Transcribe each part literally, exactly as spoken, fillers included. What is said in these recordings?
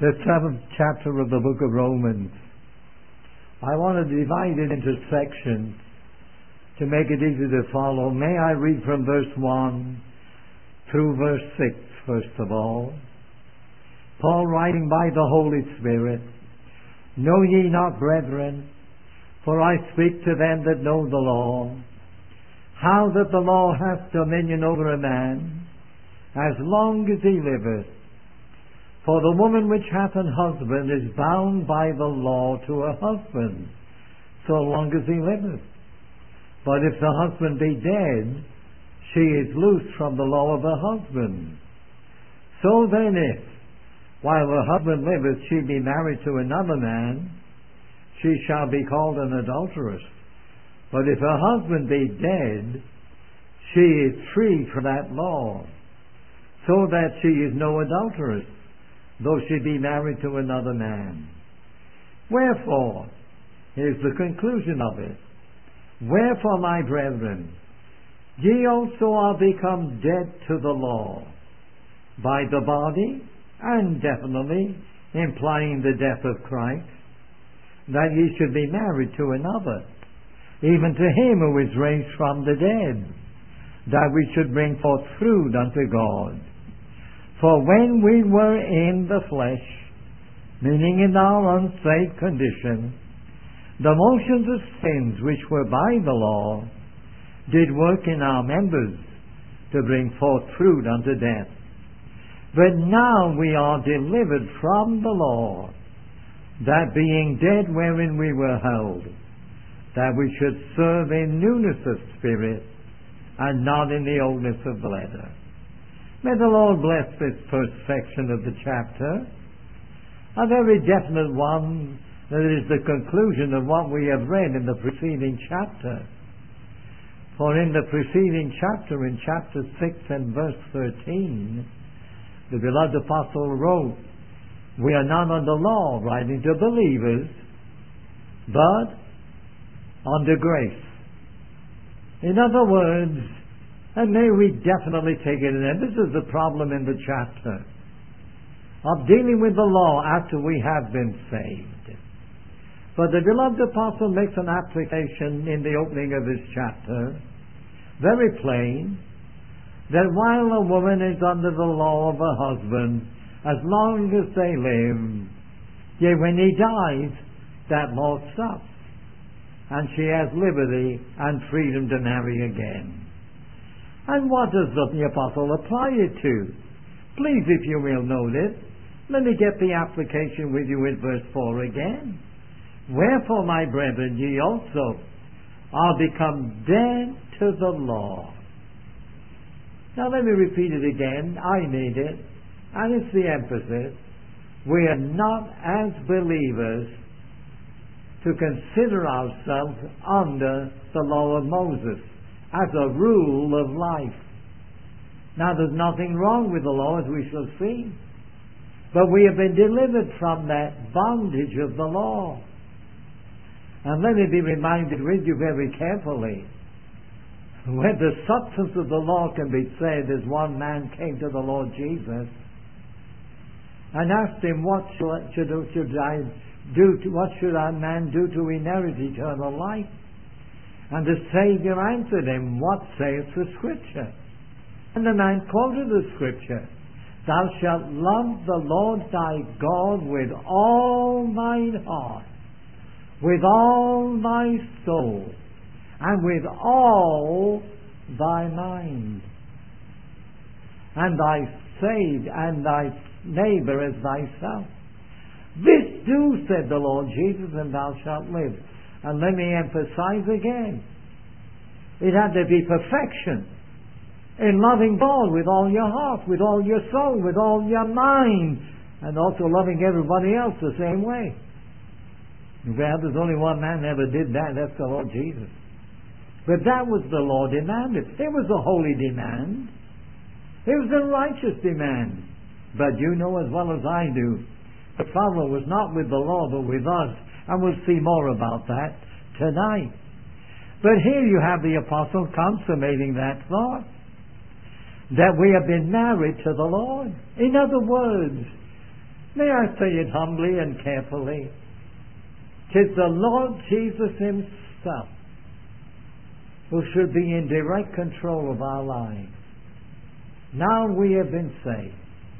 the seventh chapter of the book of Romans. I want to divide it into sections to make it easy to follow. May I read from verse one through verse six, first of all. Paul writing by the Holy Spirit, Know ye not, brethren, for I speak to them that know the law, how that the law hath dominion over a man, as long as he liveth. For the woman which hath an husband is bound by the law to her husband, so long as he liveth. But if the husband be dead, she is loosed from the law of her husband. So then if, while her husband liveth, she be married to another man, she shall be called an adulteress. But if her husband be dead, she is free from that law, so that she is no adulteress, though she be married to another man. Wherefore, here's the conclusion of it. Wherefore, my brethren, ye also are become dead to the law, by the body, and definitely implying the death of Christ, that ye should be married to another, even to him who is raised from the dead, that we should bring forth fruit unto God. For when we were in the flesh, meaning in our unsaved condition, the motions of sins which were by the law did work in our members to bring forth fruit unto death. But now we are delivered from the law, that being dead wherein we were held, that we should serve in newness of spirit, and not in the oldness of the letter. May the Lord bless this first section of the chapter, a very definite one that is the conclusion of what we have read in the preceding chapter. For in the preceding chapter, in chapter six and verse thirteen, the beloved apostle wrote, We are not under law, writing to believers, but under grace. In other words, and may we definitely take it in, and this is the problem in the chapter, of dealing with the law after we have been saved. But the beloved apostle makes an application in the opening of this chapter, very plain, that while a woman is under the law of her husband, as long as they live, yea, when he dies, that law stops, and she has liberty and freedom to marry again. And what does the apostle apply it to? Please, if you will notice, let me get the application with you in verse four again. Wherefore, my brethren, ye also are become dead to the law. Now let me repeat it again. I need it. And it's the emphasis. We are not, as believers, to consider ourselves under the law of Moses as a rule of life. Now there's nothing wrong with the law, as we shall see. But we have been delivered from that bondage of the law. And let me be reminded with you very carefully, when the substance of the law can be said, as one man came to the Lord Jesus and asked him, what should, should I do to, what should a man do to inherit eternal life? And the Savior answered him, What saith the Scripture? And the man quoted the Scripture, Thou shalt love the Lord thy God with all thine heart, with all thy soul, and with all thy mind, and thy saved and thy neighbor as thyself. This do, said the Lord Jesus, and thou shalt live. And let me emphasize again, it had to be perfection in loving God with all your heart, with all your soul, with all your mind, and also loving everybody else the same way. Well, there's only one man that ever did that, that's the Lord Jesus. But that was the law demanded. It was a holy demand. It was a righteous demand. But you know as well as I do, the problem was not with the law, but with us. And we'll see more about that tonight. But here you have the apostle consummating that thought, that we have been married to the Lord. In other words, May I say it humbly and carefully? 'Tis the Lord Jesus himself who should be in direct control of our lives. Now we have been saved.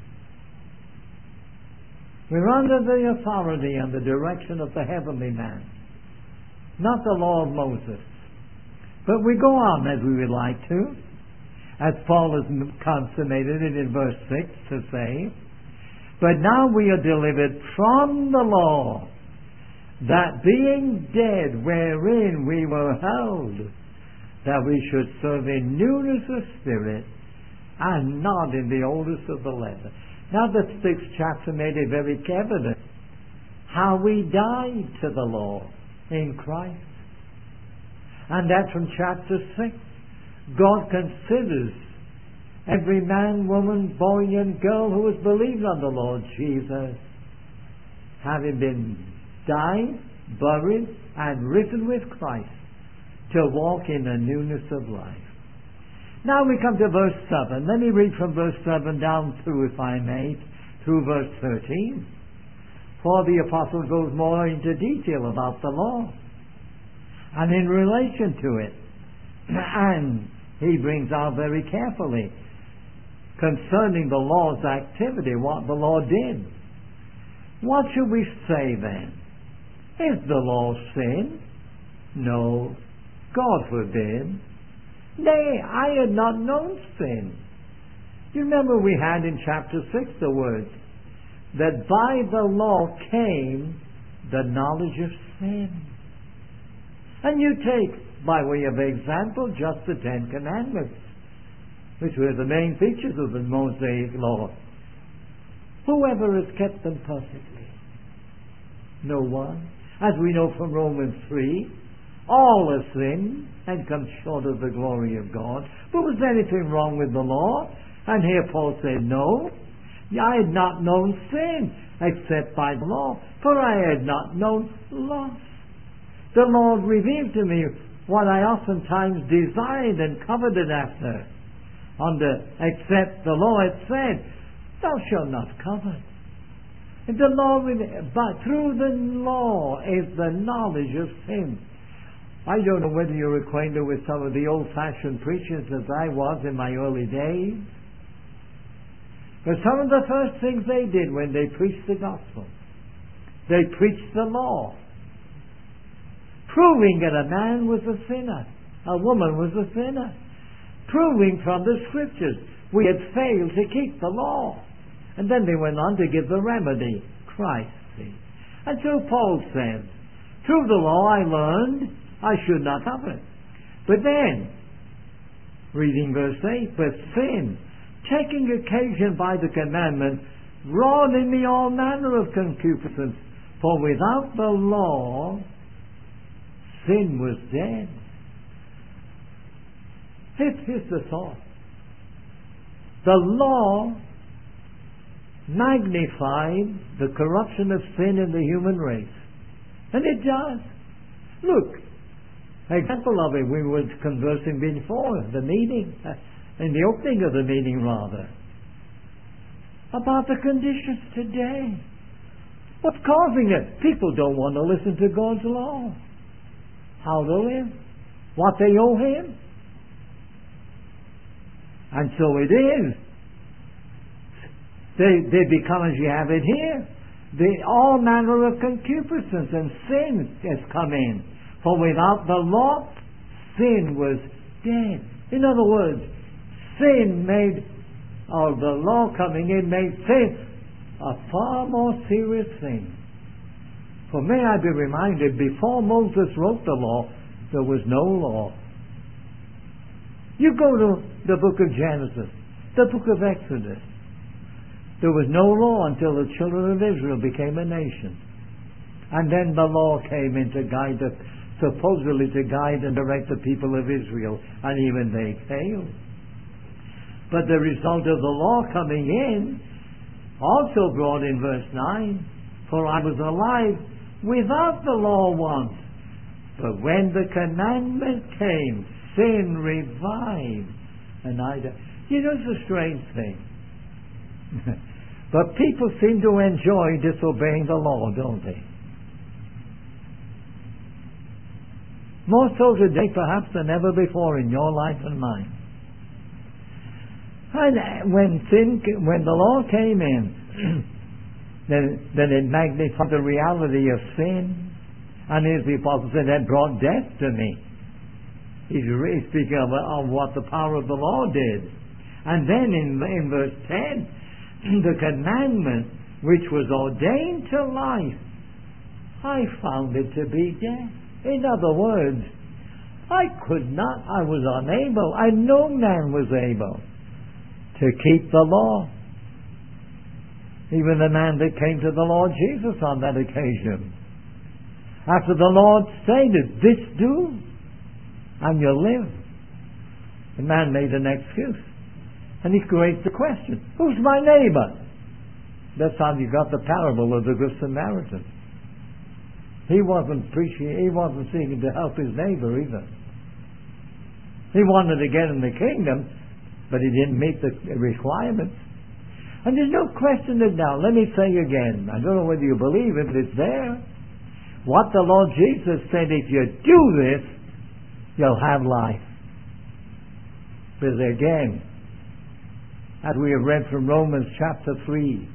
We're under the authority and the direction of the heavenly man, not the law of Moses. But we go on as we would like to, as Paul has consummated it in verse six to say, but now we are delivered from the law, that being dead wherein we were held, that we should serve in newness of spirit and not in the oldness of the letter. Now the sixth chapter made it very evident how we died to the law in Christ. And that from chapter six, God considers every man, woman, boy and girl who has believed on the Lord Jesus, having been died, buried, and risen with Christ, to walk in the newness of life. Now we come to verse seven. Let me read from verse seven down through, if I may, through verse thirteen. For the apostle goes more into detail about the law and in relation to it. And he brings out very carefully concerning the law's activity, what the law did. What should we say then? Is the law sin? No, God forbid. Nay, I had not known sin. You remember we had in chapter six the words, that by the law came the knowledge of sin. And you take, by way of example, just the Ten Commandments, which were the main features of the Mosaic law. Whoever has kept them perfectly? No one. As we know from Romans three, all have sinned and come short of the glory of God. But was there anything wrong with the law? And here Paul said, no, I had not known sin except by the law, for I had not known lust. The Lord revealed to me what I oftentimes desired and coveted after, under except the law had said, thou shalt not covet. And the law, but through the law is the knowledge of sin. I don't know whether you're acquainted with some of the old-fashioned preachers as I was in my early days. But some of the first things they did when they preached the gospel, they preached the law, proving that a man was a sinner, a woman was a sinner, proving from the scriptures we had failed to keep the law. And then they went on to give the remedy, Christ. See? And so Paul says, through the law I learned I should not covet. But then, reading verse eight, but sin, taking occasion by the commandment, wrought in me all manner of concupiscence. For without the law, sin was dead. Here's the thought. The law magnified the corruption of sin in the human race. And it does. Look, example of it, we were conversing before the meeting, in the opening of the meeting rather, about the conditions today. What's causing it? People don't want to listen to God's law. How to live, what they owe Him. And so it is. They, they become, as you have it here, they, all manner of concupiscence and sin has come in. For without the law, sin was dead. In other words, sin made, or the law coming in made sin a far more serious thing. For may I be reminded, before Moses wrote the law, there was no law. You go to the book of Genesis, the book of Exodus. There was no law until the children of Israel became a nation. And then the law came in to guide us, supposedly to guide and direct the people of Israel, and even they failed. But the result of the law coming in also brought in verse nine, for I was alive without the law once, but when the commandment came, sin revived, and I died. You know, it's a strange thing. But people seem to enjoy disobeying the law, don't they? More so today, perhaps, than ever before in your life and mine. And when sin, when the law came in, then, then it magnified the reality of sin. And as the apostle said, that brought death to me. He's really speaking of, of what the power of the law did. And then in, in verse ten, the commandment which was ordained to life, I found it to be death. In other words, I could not, I was unable, I no man was able to keep the law. Even the man that came to the Lord Jesus on that occasion. After the Lord stated, this do, and you'll live. The man made an excuse. And he raised the question, who's my neighbor? That's how you got the parable of the Good Samaritan. He wasn't preaching, he wasn't seeking to help his neighbor either. He wanted to get in the kingdom, but he didn't meet the requirements. And there's no question that now, let me say again, I don't know whether you believe it, but it's there. What the Lord Jesus said, if you do this, you'll have life. Because again, as we have read from Romans chapter three,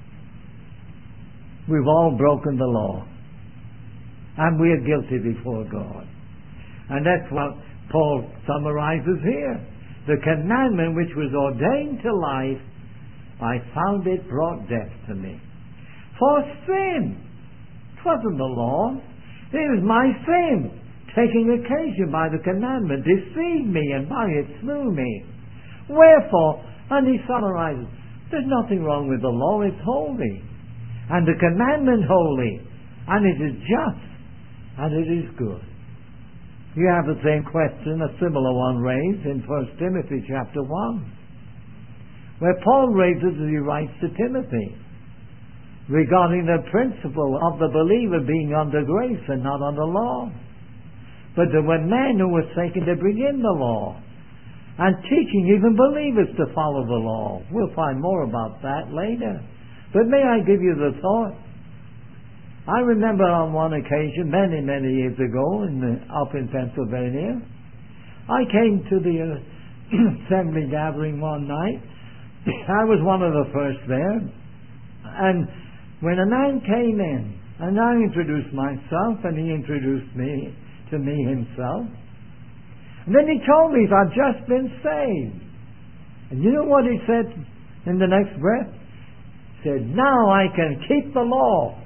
we've all broken the law. And we are guilty before God. And that's what Paul summarizes here. The commandment which was ordained to life, I found it brought death to me. For sin. It wasn't the law. It was my sin, taking occasion by the commandment, deceived me, and by it slew me. Wherefore, and he summarizes, there's nothing wrong with the law, it's holy. And the commandment holy, and it is just, and it is good. You have the same question, a similar one raised in First Timothy chapter one, where Paul raises as he writes to Timothy regarding the principle of the believer being under grace and not under law. But there were men who were seeking to bring in the law and teaching even believers to follow the law. We'll find more about that later. But may I give you the thought? I remember on one occasion, many, many years ago, in the, up in Pennsylvania, I came to the uh, assembly gathering one night. I was one of the first there. And when a man came in, and I introduced myself, and he introduced me to me himself. And then he told me I'd just been saved. And you know what he said in the next breath? He said, now I can keep the law.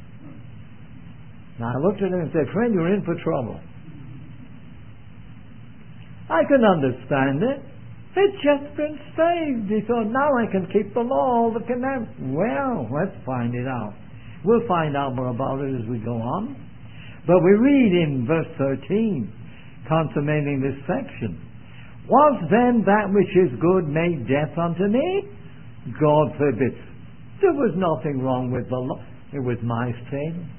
Now I looked at him and said, friend, you're in for trouble. I can understand it. It's just been saved. He thought, now I can keep the law, all the commandments. Well, let's find it out. We'll find out more about it as we go on. But we read in verse thirteen, consummating this section, was then that which is good made death unto me? God forbid. There was nothing wrong with the law. It was my sin.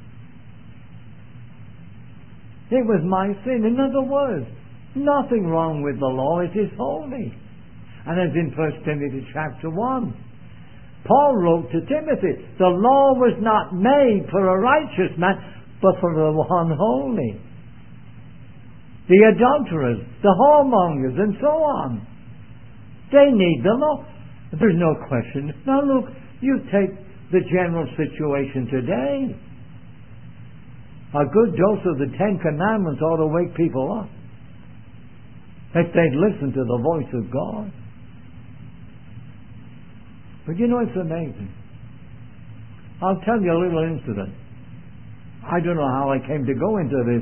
It was my sin. In other words, nothing wrong with the law. It is holy. And as in First Timothy chapter one, Paul wrote to Timothy, the law was not made for a righteous man, but for the unholy. The adulterers, the whoremongers, and so on. They need the law. There's no question. Now look, you take the general situation today. A good dose of the Ten Commandments ought to wake people up, if they'd listen to the voice of God. But you know, it's amazing. I'll tell you a little incident. I don't know how I came to go into this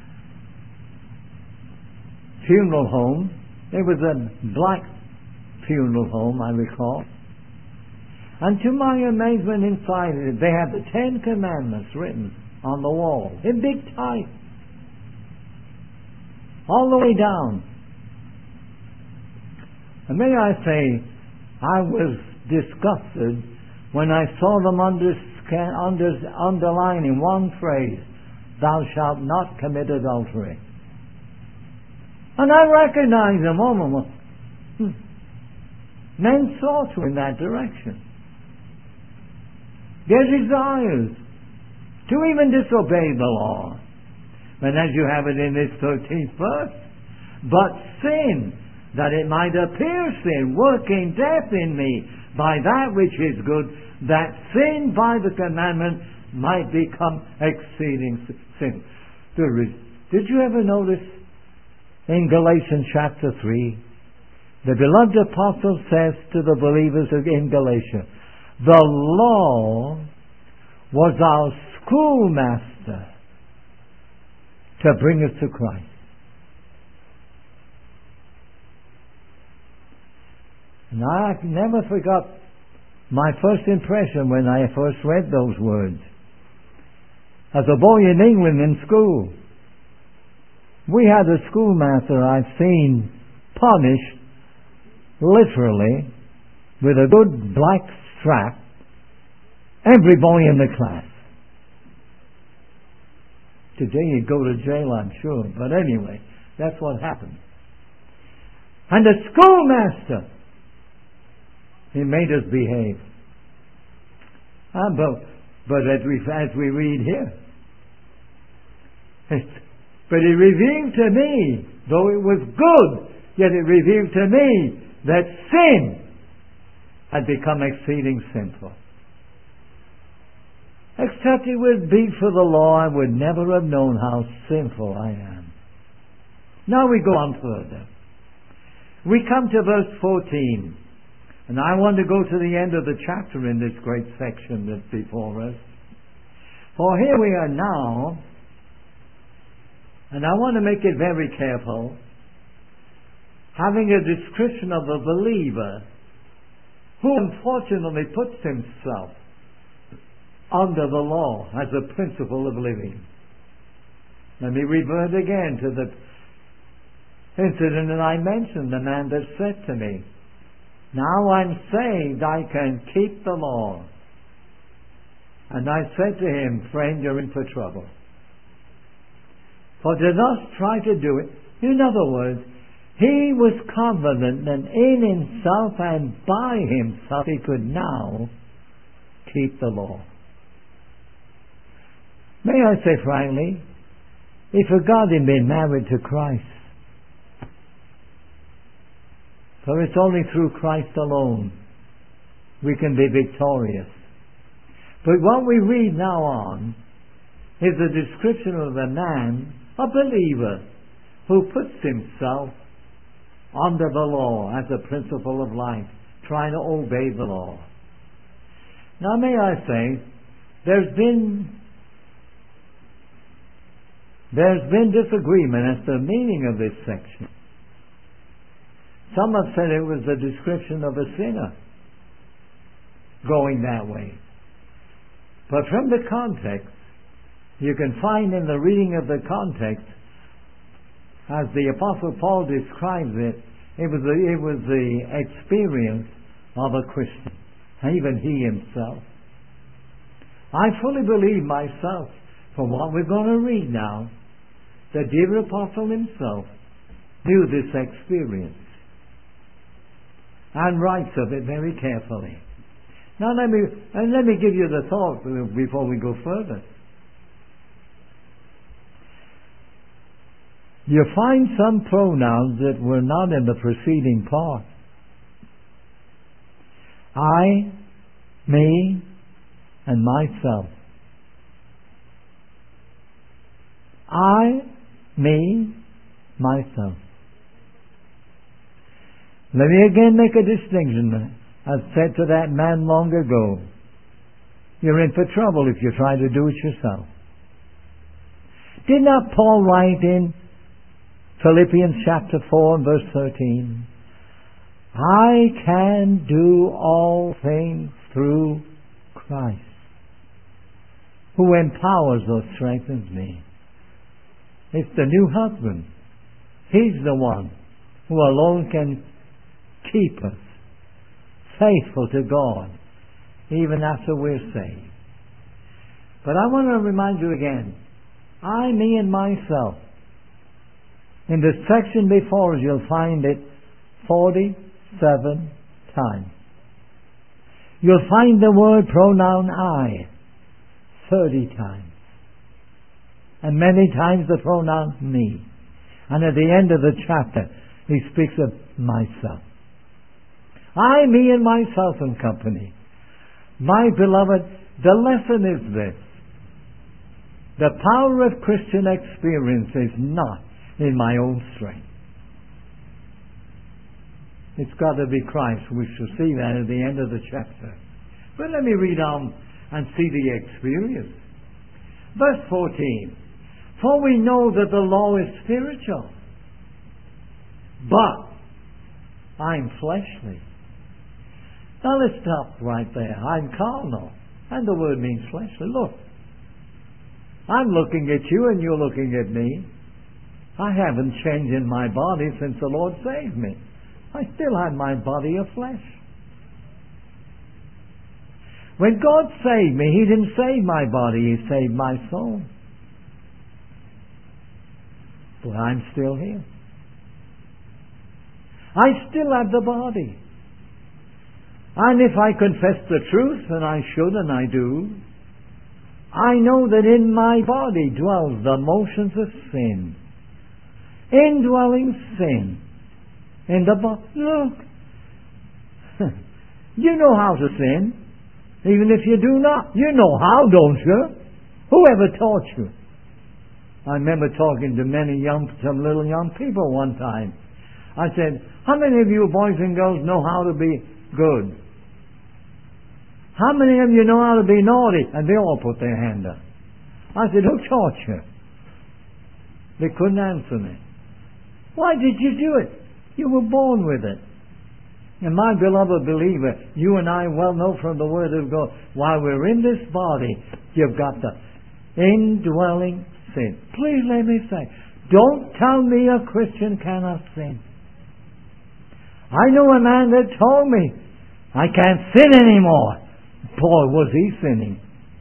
funeral home. It was a black funeral home, I recall. And to my amazement, inside it, they had the Ten Commandments written on the wall in big type, all the way down. And may I say, I was disgusted when I saw them under, under, underlining one phrase, thou shalt not commit adultery. And I recognized them. Oh, hmm. Men saw to in that direction. their desires to even disobey the law. And as you have it in this thirteenth verse, but sin, that it might appear sin, working death in me by that which is good, that sin by the commandment might become exceeding sin. Did you ever notice in Galatians chapter three, the beloved apostle says to the believers in Galatia, the law was our schoolmaster to bring us to Christ. And I never forgot my first impression when I first read those words. As a boy in England in school, we had a schoolmaster I've seen punished literally with a good black strap every boy in the class. Today you'd go to jail, I'm sure, but anyway, that's what happened. And the schoolmaster, he made us behave. Ah, but, but as we, as we read here, but he revealed to me, though it was good, yet it revealed to me that sin had become exceeding sinful. Except it would be for the law, I would never have known how sinful I am. Now we go on further. We come to verse fourteen. And I want to go to the end of the chapter in this great section that's before us. For here we are now, and I want to make it very careful, having a description of a believer who unfortunately puts himself under the law as a principle of living. Let me revert again to the incident that I mentioned, the man that said to me, now I'm saved, I can keep the law. And I said to him, friend, you're in for trouble. For to not try to do it, in other words, he was confident that in himself and by himself he could now keep the law. May I say frankly, if a God had been married to Christ, for it's only through Christ alone we can be victorious. But what we read now on is a description of a man, a believer, who puts himself under the law as a principle of life, trying to obey the law. Now may I say, there's been there's been disagreement as to the meaning of this section. Some have said it was a description of a sinner going that way. But from the context, you can find in the reading of the context, as the Apostle Paul describes it, it was the, it was the experience of a Christian, even he himself. I fully believe myself, from what we're going to read now, the dear Apostle himself knew this experience and writes of it very carefully. Now let me and let me give you the thought before we go further. You find some pronouns that were not in the preceding part. I, me, and myself. I, me, myself. Let me again make a distinction. I said to that man long ago, you're in for trouble if you try to do it yourself. Did not Paul write in Philippians chapter four and verse thirteen, I can do all things through Christ, who empowers or strengthens me. It's the new husband. He's the one who alone can keep us faithful to God even after we're saved. But I want to remind you again, I, me, and myself. In the section before us, you'll find it forty-seven times. You'll find the word pronoun I thirty times. And many times the pronoun me. And at the end of the chapter, he speaks of myself. I, me, and myself and company. My beloved, the lesson is this. The power of Christian experience is not in my own strength. It's got to be Christ. We shall see that at the end of the chapter. But let me read on and see the experience. Verse fourteen. For we know that the law is spiritual, but I'm fleshly. Now let's stop right there. I'm carnal. And the word means fleshly. Look. I'm looking at you and you're looking at me. I haven't changed in my body since the Lord saved me. I still have my body of flesh. When God saved me, He didn't save my body, He saved my soul. But I'm still here. I still have the body. And if I confess the truth, and I should and I do, I know that in my body dwells the motions of sin. Indwelling sin. In the body. Look. You know how to sin. Even if you do not. You know how, don't you? Whoever taught you? I remember talking to many young, some little young people one time. I said, how many of you boys and girls know how to be good? How many of you know how to be naughty? And they all put their hand up. I said, who taught you? They couldn't answer me. Why did you do it? You were born with it. And my beloved believer, you and I well know from the Word of God, while we're in this body, you've got the indwelling sin. Please let me say, don't tell me a Christian cannot sin. I know a man that told me, I can't sin anymore. Boy, was he sinning.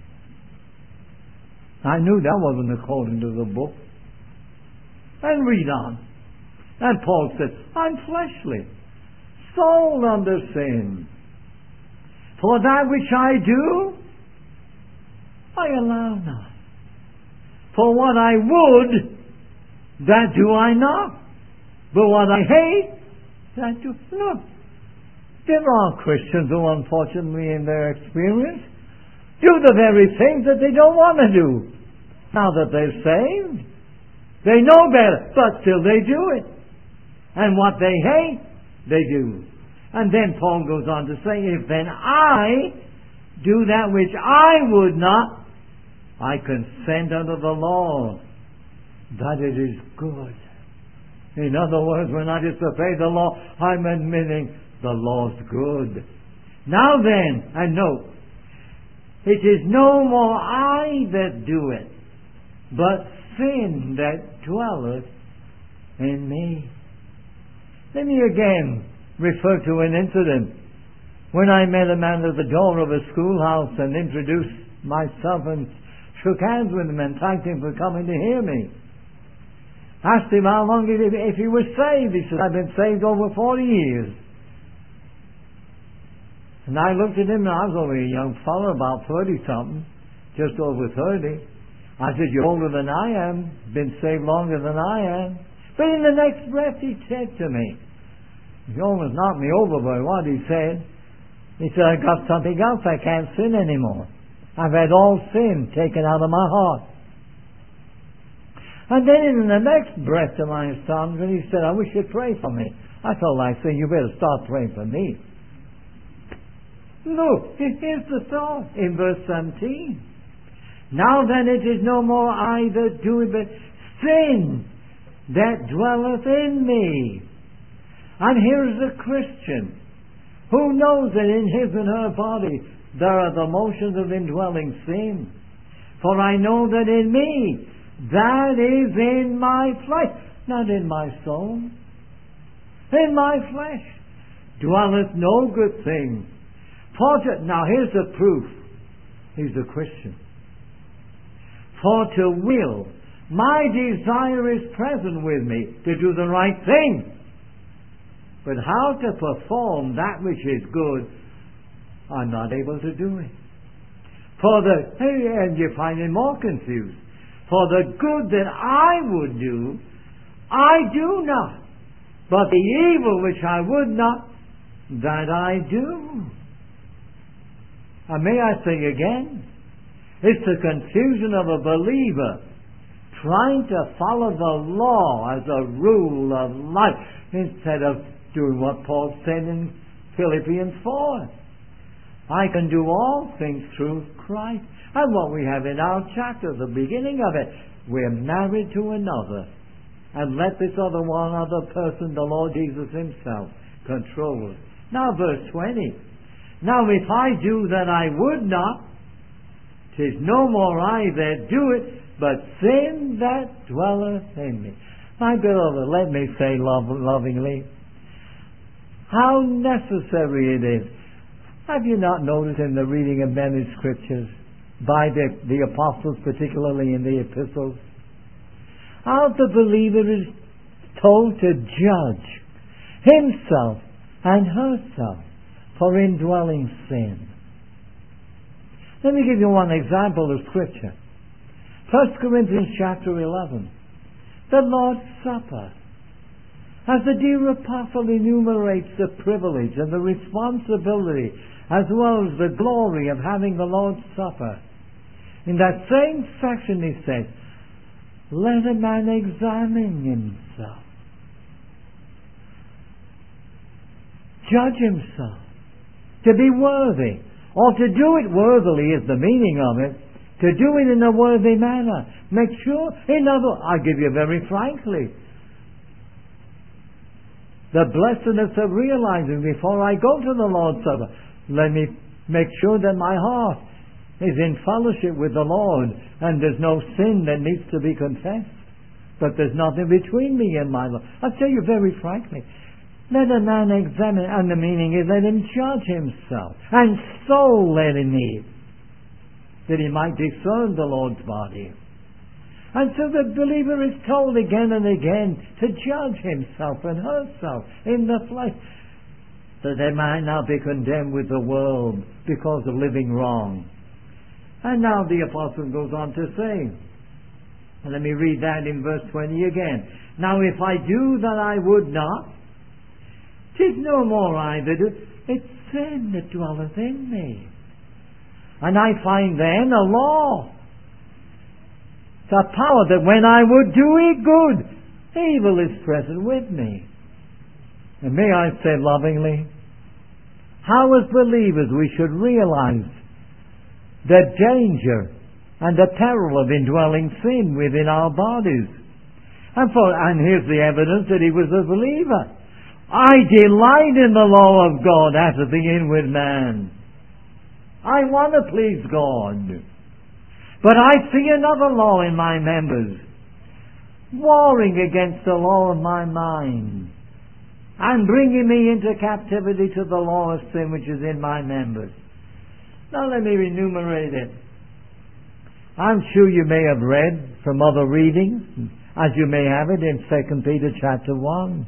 I knew that wasn't according to the book. And read on. And Paul said, I'm fleshly, sold under sin. For that which I do, I allow not. For what I would, that do I not. But what I hate, that do. Look, there are Christians who, unfortunately, in their experience, do the very things that they don't want to do. Now that they're saved, they know better, but still they do it. And what they hate, they do. And then Paul goes on to say, if then I do that which I would not, I consent unto the law that it is good. In other words, when I disobey the law, I'm admitting the law's good. Now then, and note, it is no more I that do it, but sin that dwelleth in me. Let me again refer to an incident when I met a man at the door of a schoolhouse and introduced myself and shook hands with him and thanked him for coming to hear me. Asked him how long he, if he was saved. He said, I've been saved over forty years. And I looked at him, and I was only a young fellow, about thirty-something, just over thirty. I said, you're older than I am, been saved longer than I am. But in the next breath he said to me, he almost knocked me over by what he said. He said, I got something else, I can't sin anymore. I've had all sin taken out of my heart. And then in the next breath to my astonishment, he said, I wish you'd pray for me. I felt like saying, you better start praying for me. Look, here's the thought in verse seventeen. Now then it is no more I that do it, but sin that dwelleth in me. And here's a Christian who knows that in his and her body there are the motions of indwelling sin. For I know that in me, that is in my flesh, not in my soul, in my flesh, dwelleth no good thing. For to, now here's the proof. He's a Christian. For to will, my desire is present with me to do the right thing. But how to perform that which is good, I'm not able to do it. For the, and you find it more confused. For the good that I would do, I do not. But the evil which I would not, that I do. And may I say again, it's the confusion of a believer trying to follow the law as a rule of life instead of doing what Paul said in Philippians four. I can do all things through Christ. And what we have in our chapter, the beginning of it, we're married to another. And let this other one other person, the Lord Jesus himself, control us. Now verse twenty. Now if I do that I would not, 'tis no more I that do it, but sin that dwelleth in me. My beloved, let me say love, lovingly, how necessary it is. Have you not noticed in the reading of many scriptures, by the, the apostles, particularly in the epistles, how the believer is told to judge himself and herself for indwelling sin? Let me give you one example of scripture. First Corinthians chapter eleven. The Lord's Supper. As the dear apostle enumerates the privilege and the responsibility as well as the glory of having the Lord's Supper, in that same section he says, let a man examine himself. Judge himself. To be worthy. Or to do it worthily is the meaning of it. To do it in a worthy manner. Make sure, in other, I'll give you very frankly, the blessedness of realizing before I go to the Lord's Supper, let me make sure that my heart is in fellowship with the Lord and there's no sin that needs to be confessed. But there's nothing between me and my Lord. I'll tell you very frankly, let a man examine, and the meaning is let him judge himself, and so let him eat, that he might discern the Lord's body. And so the believer is told again and again to judge himself and herself in the flesh, that they might not be condemned with the world because of living wrong. And now the apostle goes on to say, and let me read that in verse twenty again. Now if I do that I would not, 'tis no more I that do, it's sin that dwelleth in me. And I find then a law, the power that when I would do it good, evil is present with me. And may I say lovingly, how as believers we should realize the danger and the peril of indwelling sin within our bodies. And for and here's the evidence that he was a believer. I delight in the law of God after the inward man. I want to please God. But I see another law in my members, warring against the law of my mind, and bringing me into captivity to the law of sin which is in my members. Now let me enumerate it. I'm sure you may have read from other readings, as you may have it in Second Peter chapter one.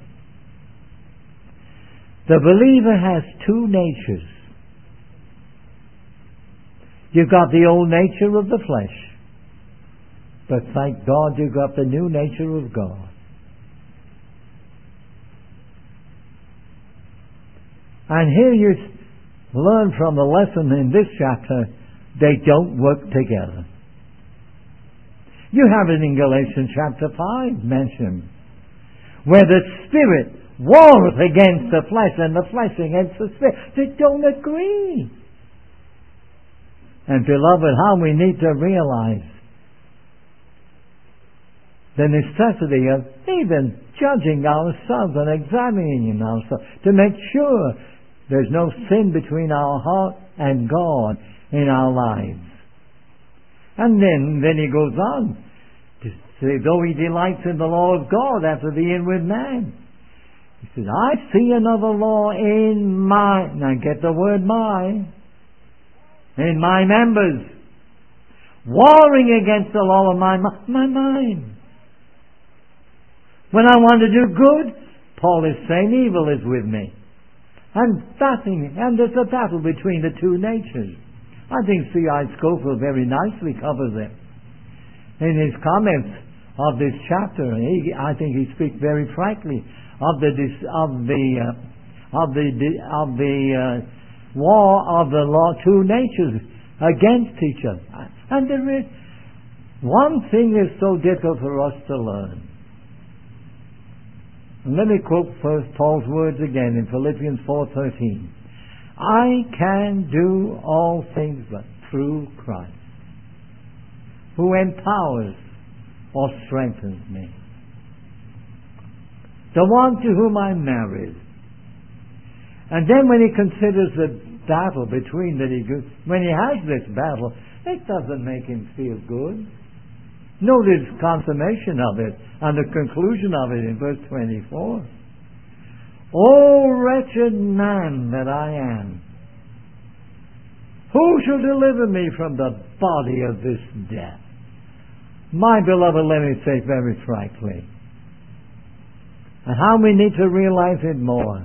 The believer has two natures. You've got the old nature of the flesh, but thank God you've got the new nature of God. And here you learn from the lesson in this chapter, they don't work together. You have it in Galatians chapter five mentioned, where the Spirit wars against the flesh and the flesh against the Spirit. They don't agree. And beloved, how we need to realize the necessity of even judging ourselves and examining ourselves to make sure there's no sin between our heart and God in our lives. And then, then he goes on to say, though he delights in the law of God after the inward man. He says, I see another law in my, now get the word my, in my members, warring against the law of my, my mind. When I want to do good, Paul is saying evil is with me. And battling, and there's a battle between the two natures. I think C I Scofield very nicely covers it in his comments of this chapter. He, I think he speaks very frankly of the of the uh, of the of the uh, war of the law, two natures against each other. And there is one thing is so difficult for us to learn. And let me quote first Paul's words again in Philippians four thirteen. I can do all things but through Christ, who empowers or strengthens me. The one to whom I'm married. And then when he considers the battle between that he when he has this battle, it doesn't make him feel good. Notice consummation of it and the conclusion of it in verse twenty-four. O wretched man that I am, who shall deliver me from the body of this death? My beloved, let me say very frankly, and how we need to realize it more,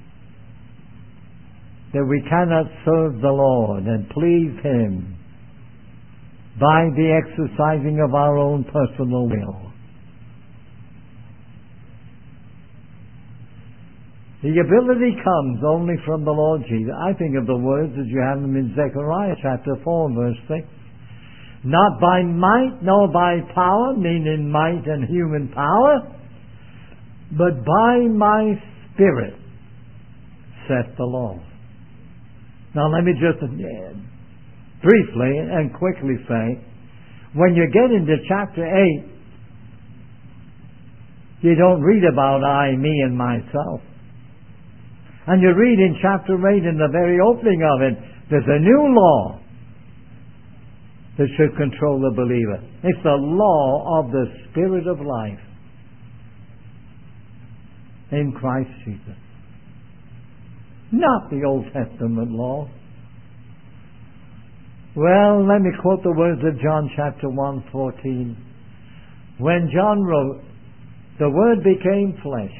that we cannot serve the Lord and please Him by the exercising of our own personal will. The ability comes only from the Lord Jesus. I think of the words as you have them in Zechariah chapter four, verse six. Not by might nor by power, meaning might and human power, but by my Spirit, saith the Lord. Now let me just uh, briefly and quickly say, when you get into chapter eight, you don't read about I, me, and myself. And you read in chapter eight, in the very opening of it, there's a new law that should control the believer. It's the law of the Spirit of life in Christ Jesus. Not the Old Testament law. Well, let me quote the words of John chapter one fourteen. When John wrote, the Word became flesh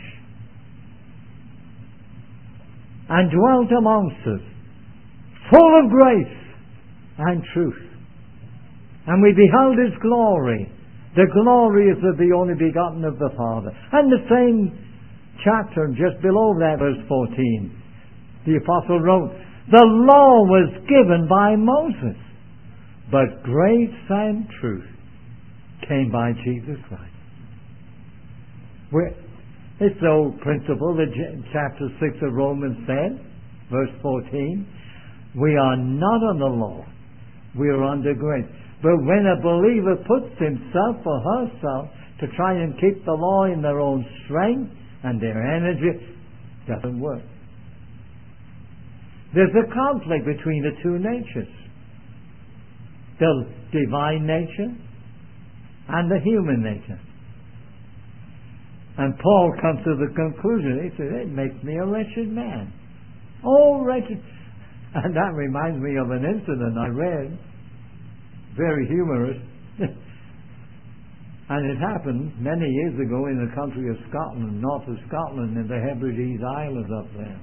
and dwelt amongst us, full of grace and truth. And we beheld His glory. The glory is of the only begotten of the Father. And the same chapter, just below that, verse fourteen, the Apostle wrote, the law was given by Moses, but grace and truth came by Jesus Christ. We're, it's the old principle that chapter six of Romans said, verse fourteen, we are not under law, we are under grace. But when a believer puts himself or herself to try and keep the law in their own strength and their energy, it doesn't work. There's a conflict between the two natures, the divine nature and the human nature. And Paul comes to the conclusion, he says, it makes me a wretched man. Oh, wretched. And that reminds me of an incident I read, very humorous. And it happened many years ago in the country of Scotland, north of Scotland, in the Hebrides Islands up there.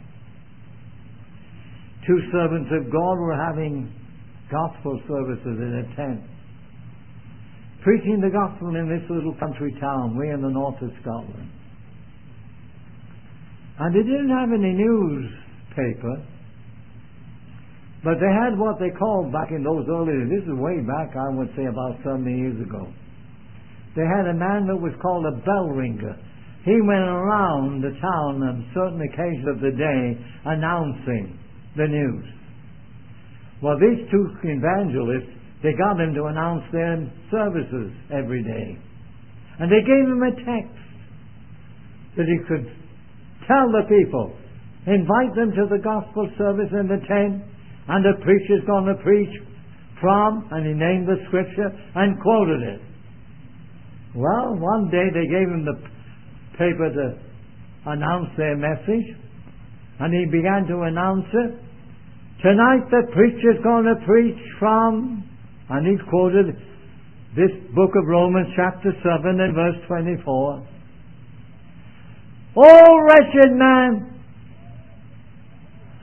Two servants of God were having gospel services in a tent, preaching the gospel in this little country town way in the north of Scotland. And they didn't have any newspaper, but they had what they called back in those early days, this is way back, I would say about seventy years ago. They had a man that was called a bell ringer. He went around the town on certain occasions of the day announcing the news. Well, these two evangelists, they got him to announce their services every day. And they gave him a text that he could tell the people, invite them to the gospel service in the tent, and the preacher's going to preach from, and he named the scripture and quoted it. Well, one day they gave him the paper to announce their message, and he began to announce it. Tonight the preacher's going to preach from, and he quoted this book of Romans chapter seven and verse twenty-four. O wretched man,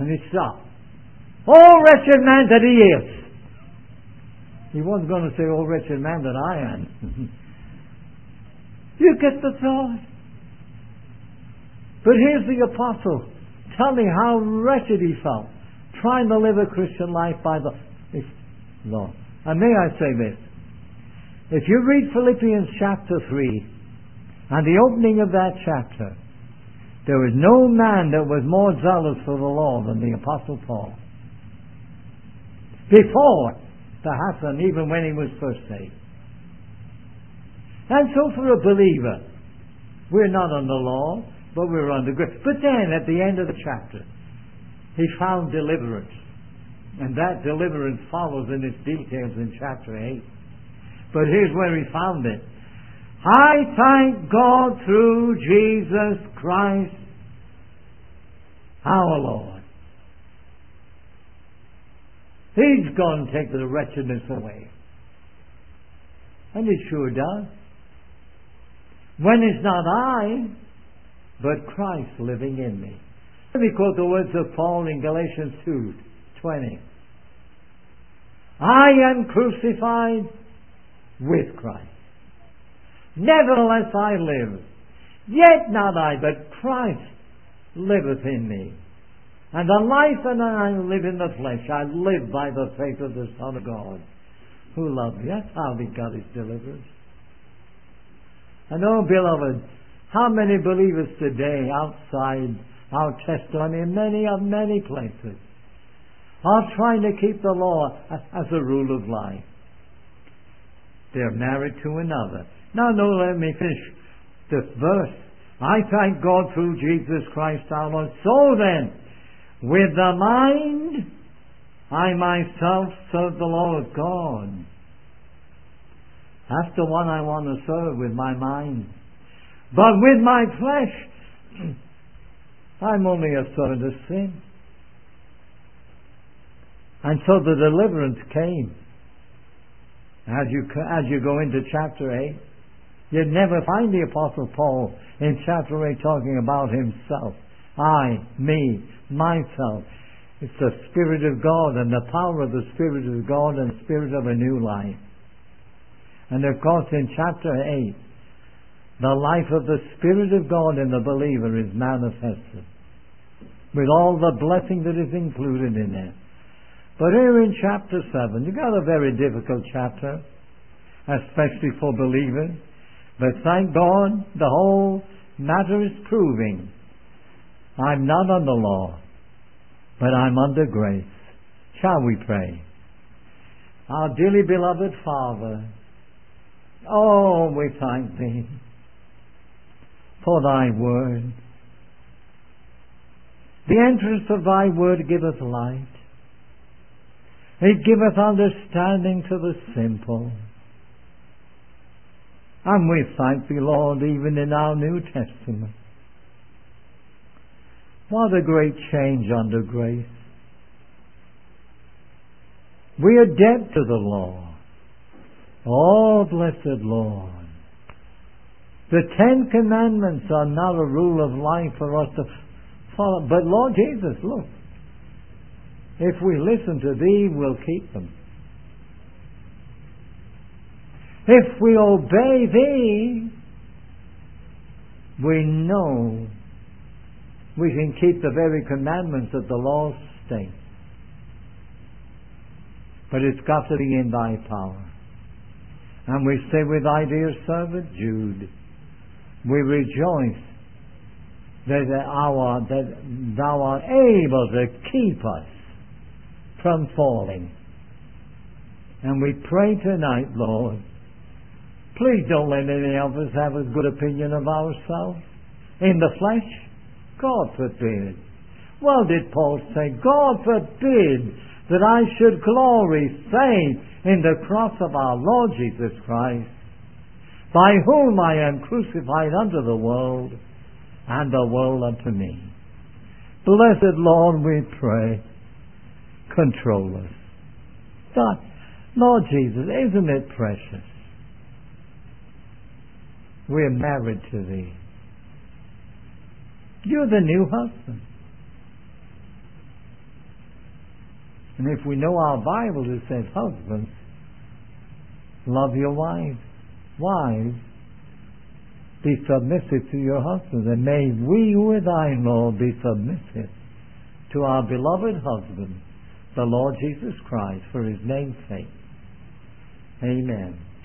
And he stopped. Oh, wretched man that he is! He wasn't going to say, oh, wretched man that I am. You get the thought. But here's the apostle telling how wretched he felt, trying to live a Christian life by the law. And may I say this? If you read Philippians chapter three, and the opening of that chapter, there was no man that was more zealous for the law than the apostle Paul. Before, perhaps, and even when he was first saved. And so for a believer, we're not under law, but we're under grace. But then, at the end of the chapter, he found deliverance. And that deliverance follows in its details in chapter eight. But here's where he found it. I thank God through Jesus Christ, our Lord. He's going to take the wretchedness away. And he sure does. When it's not I, but Christ living in me. Let me quote the words of Paul in Galatians two twenty. I am crucified with Christ. Nevertheless I live. Yet not I, but Christ liveth in me. And the life that I live in the flesh, I live by the faith of the Son of God, who loved me. That's how he got his deliverance. And oh, beloved, how many believers today outside our testimony in many of many places are trying to keep the law as a rule of life. They're married to another. Now, no, let me finish this verse. I thank God through Jesus Christ our Lord. So then, with the mind, I myself serve the law of God. That's the one I want to serve with my mind. But with my flesh, I'm only a servant of sin. And so the deliverance came. As you, as you go into chapter eight, you'd never find the Apostle Paul in chapter eight talking about himself. I, me, myself. It's the Spirit of God and the power of the Spirit of God and the Spirit of a new life. And of course in chapter eight, the life of the Spirit of God in the believer is manifested, with all the blessing that is included in it. But here in chapter seven, you've got a very difficult chapter, especially for believers. But thank God, the whole matter is proving I'm not under law, but I'm under grace. Shall we pray? Our dearly beloved Father, oh, we thank Thee for Thy word. The entrance of Thy word giveth light. It giveth understanding to the simple. And we thank Thee, Lord, even in our New Testament. What a great change under grace. We are dead to the law. Oh, blessed Lord. The Ten Commandments are not a rule of life for us to follow. But Lord Jesus, look. If we listen to Thee, we'll keep them. If we obey Thee, we know we can keep the very commandments that the law states. But it's got to be in Thy power. And we say with Thy dear servant Jude, we rejoice that, our, that Thou art able to keep us from falling. And we pray tonight, Lord, please don't let any of us have a good opinion of ourselves. In the flesh, God forbid. Well, did Paul say, God forbid that I should glory save in the cross of our Lord Jesus Christ, by whom I am crucified unto the world, and the world unto me. Blessed Lord, we pray, control us. God, Lord Jesus, isn't it precious? We're married to Thee. You're the new husband. And if we know our Bible, it says, husbands, love your wives. Wives, be submissive to your husbands. And may we who are thine, Lord, be submissive to our beloved husband, the Lord Jesus Christ, for his name's sake. Amen.